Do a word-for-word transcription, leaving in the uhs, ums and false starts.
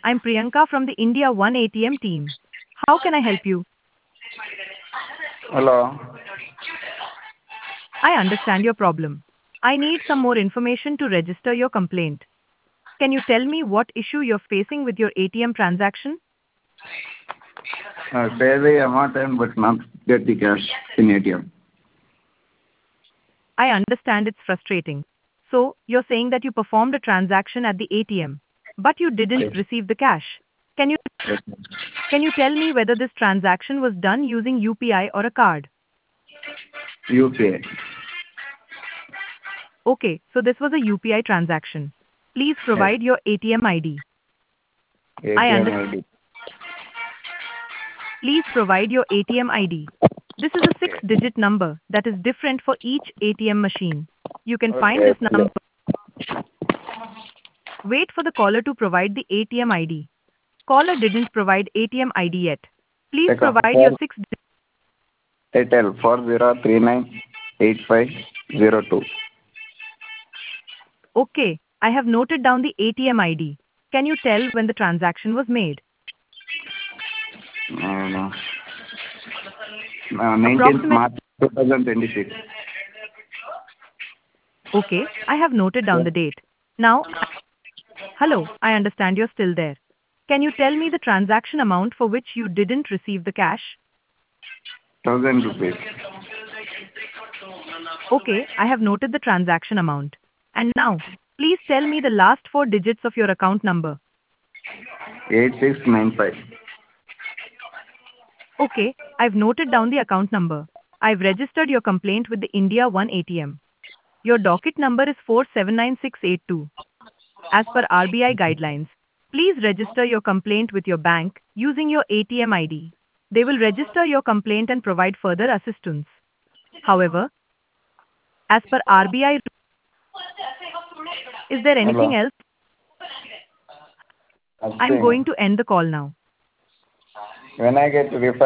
I'm Priyanka from the India One A T M team. How can I help you? Hello. I understand your problem. I need some more information to register your complaint. Can you tell me what issue you're facing with your A T M transaction? Uh, pay the amount and but not get the cash in A T M. I understand it's frustrating. So, you're saying that you performed a transaction at the A T M, but you Yes. didn't receive the cash. Can you Yes. can you tell me whether this transaction was done using U P I or a card? U P I. Okay, so this was a U P I transaction. Please Yes. provide your A T M I D. I A T M understand. I D. Please provide your A T M I D. This is a six-digit number that is different for each A T M machine. You can find Okay. this number. Wait for the caller to provide the A T M I D. Caller didn't provide A T M I D yet. Please Take up provide your four six. Airtel four zero three nine eight five zero two. Okay, I have noted down the A T M I D. Can you tell when the transaction was made? Uh, uh, nineteenth Approximate. March two thousand twenty-six. Okay, I have noted down the date. Now, hello, I understand you're still there. Can you tell me the transaction amount for which you didn't receive the cash? Thousand rupees. Okay, I have noted the transaction amount. And now, please tell me the last four digits of your account number. Eight six nine five. Okay, I've noted down the account number. I've registered your complaint with the India One A T M. Your docket number is four seven nine six eight two. As per R B I guidelines, please register your complaint with your bank using your A T M I D. They will register your complaint and provide further assistance. However, as per R B I, is there anything Hello. else? I'm Nothing. going to end the call now. When I get refund.